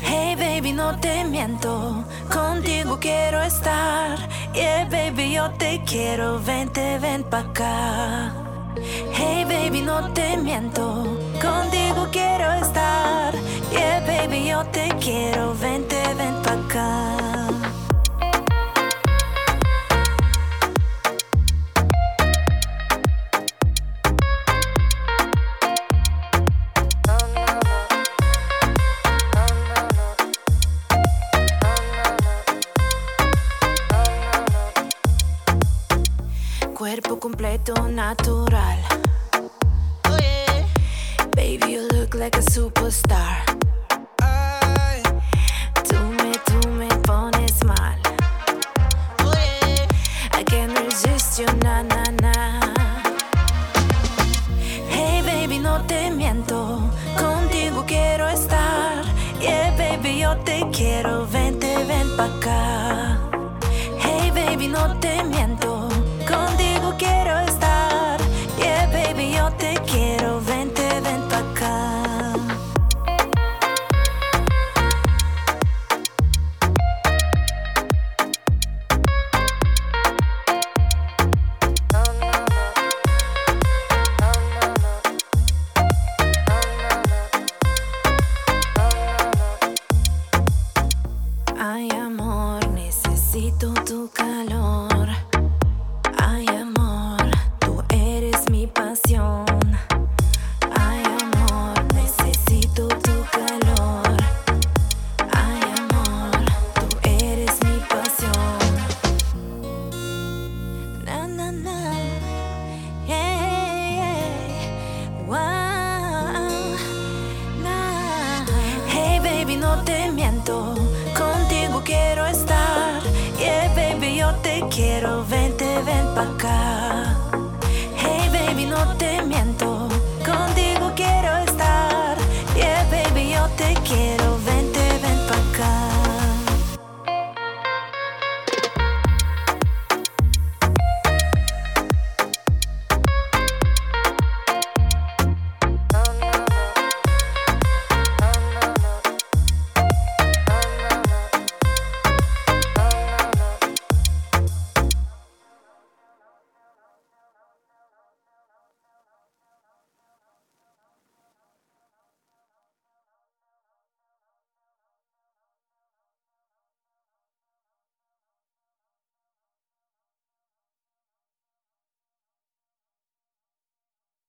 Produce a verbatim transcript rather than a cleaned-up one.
Hey baby, no te miento, contigo quiero estar. Yeah baby, yo te quiero, vente, ven pa' acá. Hey baby, no te miento, contigo quiero estar. Yeah baby, yo te quiero, vente, ven pa' acá. Cuerpo completo natural. Oh yeah. Baby, you look like a superstar. Ay, Tú me, tú me pones mal. oh yeah. I can't resist you, na, na, na. Hey baby, no te miento, contigo quiero estar. Yeah baby, yo te quiero, vente, ven pa' acá. Hey baby, no te miento, contigo quiero estar. Yeah baby, yo te quiero, vente, ven pa' acá. Ay amor, necesito tu calor. Ay amor, tú eres mi pasión. Ay amor, necesito tu calor. Ay amor, tú eres mi pasión. Na na na, yeah, yeah. Wow, na. Hey baby, no te miento,